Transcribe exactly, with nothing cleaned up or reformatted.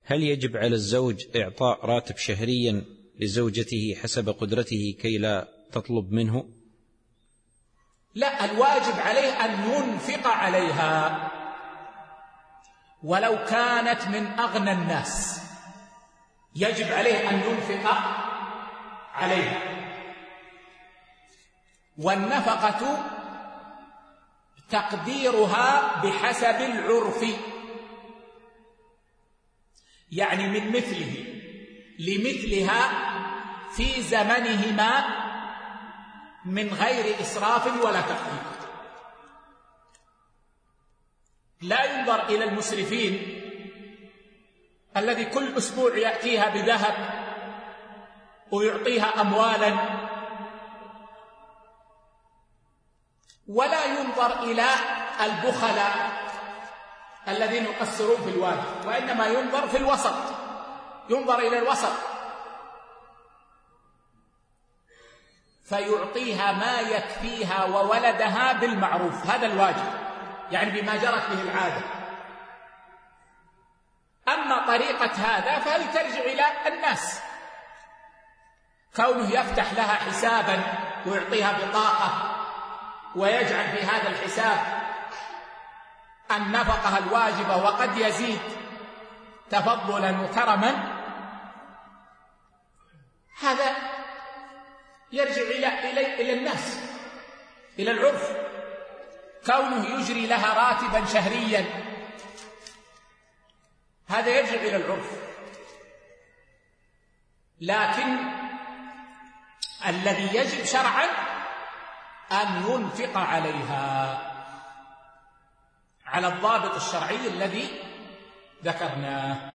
هل يجب على الزوج إعطاء راتب شهريا لزوجته حسب قدرته كي لا تطلب منه؟ لا، الواجب عليه أن ينفق عليها ولو كانت من أغنى الناس، يجب عليه أن ينفق عليها. والنفقة تقديرها بحسب العرف، يعني من مثله لمثلها في زمنهما من غير إسراف ولا تفريط. لا ينظر إلى المسرفين الذي كل أسبوع يأتيها بذهب ويعطيها أموالا، ولا ينظر إلى البخلاء الذين يقصرون في الواجب، وإنما ينظر في الوسط، ينظر إلى الوسط فيعطيها ما يكفيها وولدها بالمعروف، هذا الواجب، يعني بما جرت به العادة. أما طريقة هذا فهل ترجع إلى الناس، كونه يفتح لها حسابا ويعطيها بطاقة ويجعل في هذا الحساب النفقة الواجبة وقد يزيد تفضلا وكرما، هذا يرجع إلى, إلى, إلى الناس، إلى العرف. كونه يجري لها راتبا شهريا هذا يرجع إلى العرف، لكن الذي يجب شرعا أن ينفق عليها على الضابط الشرعي الذي ذكرناه.